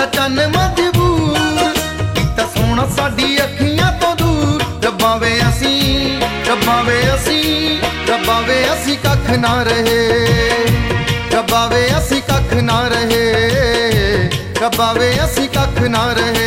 दा चन मजबूर, कीता सोना साडी अखियां तो दूर। रब्बा वे असी, रब्बा वे असी, रब्बा वे असी कख ना रहे, रब्बा वे असी कख ना रहे, रब्बा वे असी कख ना रहे।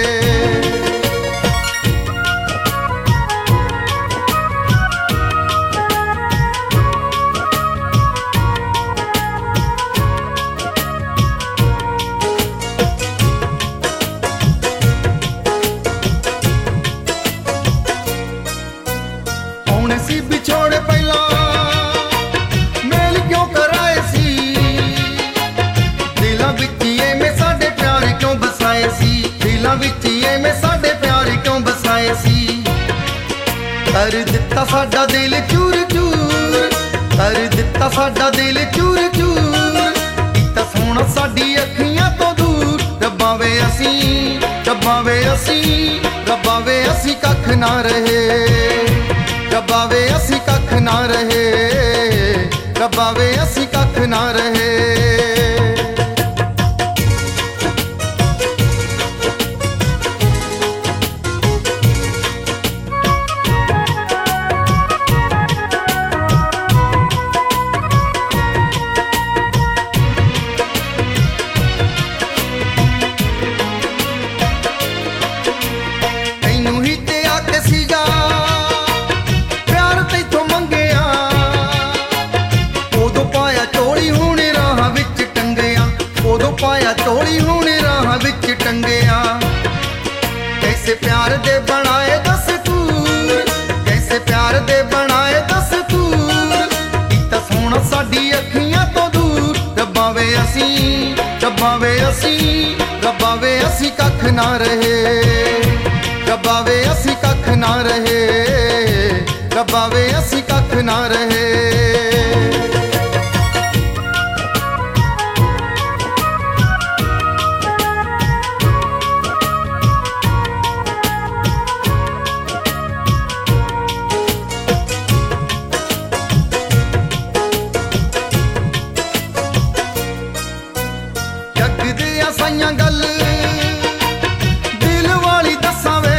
सी बिछोड़े पहला मेल क्यों कराए सी, दिलां विच में साडे प्यार क्यों बसाए सी, दिलां विच में साडे प्यार क्यों बसाए सी। कर दिता साडा दिल चूर चूर, कर दिता साडा दिल चूर चूर, कीता सोना साडी अखियां तो दूर। रब्बा वे असी, रब्बा वे असी, रब्बा वे असी कख ना रहे, रब्बा वे असी कख ना रहे, रब्बा वे असी कख ना रहे। तैनू ही ते आके सीगा पाया चोली हुणे राह विच टंगिया। कैसे प्यार दे बनाए दस्तूर, कैसे प्यार दे बनाए दस्तूर, कीता सोना साडी अखियां तो दूर। रब्बा वे असी, रब्बा वे असी, रब्बा वे असी कख ना रहे, रब्बा वे असी कख ना रहे, रब्बा वे असी कख ना रहे। साइयां गल दिल वाली दस्सां वे,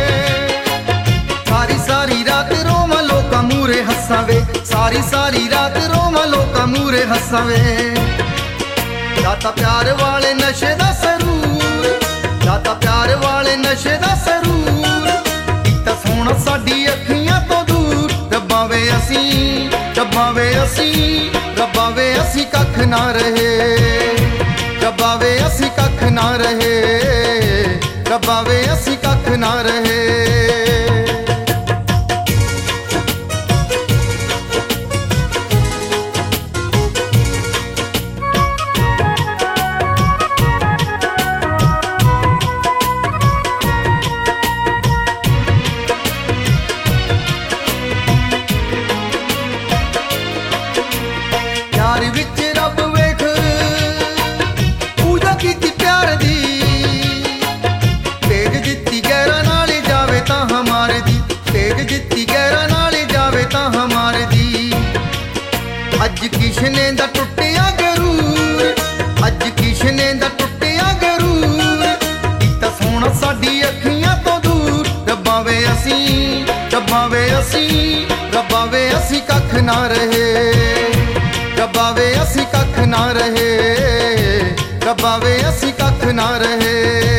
सारी सारी रात रोवां लोकां मूरे हस्सां वे, सारी सारी रात रोवां लोकां मूरे हस्सां वे। दाता प्यार वाले नशे दा सरूर, दाता प्यार वाले नशे दा सरूर, कीता सोना साडी अखियां तो दूर। रब्बा वे असी, रब्बा वे असी, रब्बा वे असी कख ना रहे, रब्बा वे असी कख ना रहे, रब्बा वे असी कख ना रहे। प्यार विच रब वेख पूजा कीती प्यार दी, तेज जित्ती गैरा नाल जावे तां हमारे दी, तेज जित्ती गैरा नाल जावे तां हमारे दी। अज किशने दा टुटिया गरूर, अज किशने दा टुटिया गरूर, कीता सोना साडी अखियां तो दूर। रब्बा वे असी, रब्बा वे असी, रब्बा वे असी कख ना रहे, रब्बा वे असी कख ना रहे, रब्बा वे असी कख ना रहे।